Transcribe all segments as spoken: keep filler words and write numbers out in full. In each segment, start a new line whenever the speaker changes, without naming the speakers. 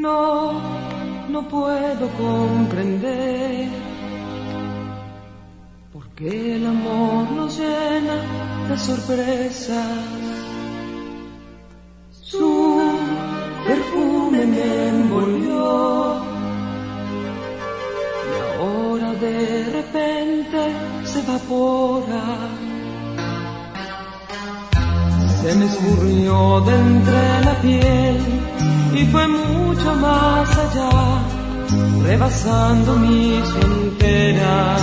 No, no puedo comprender por qué el amor nos llena de sorpresas. Su perfume me envolvió y ahora de repente se evapora. Se me escurrió de entre la piel y fue mucho más allá, rebasando mis fronteras.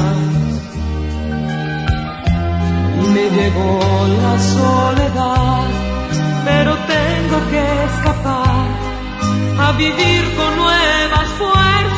Y me llegó la soledad, pero tengo que escapar a vivir con nuevas fuerzas.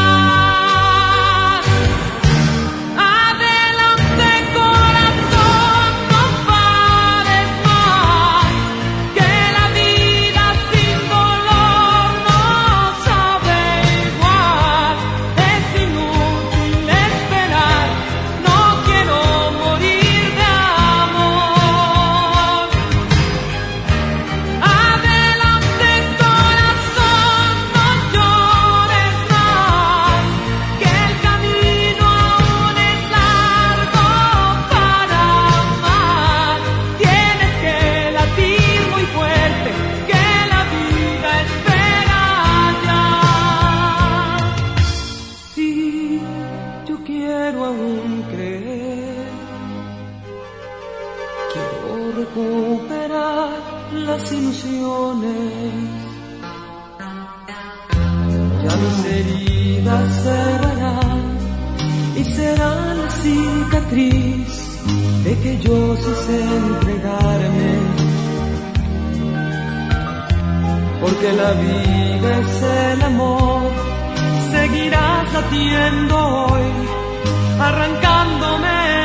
Recuperar las ilusiones. Ya mis heridas cerrarán y será la cicatriz de que yo sí sé entregarme. Porque la vida es el amor, seguirás latiendo hoy, arrancándome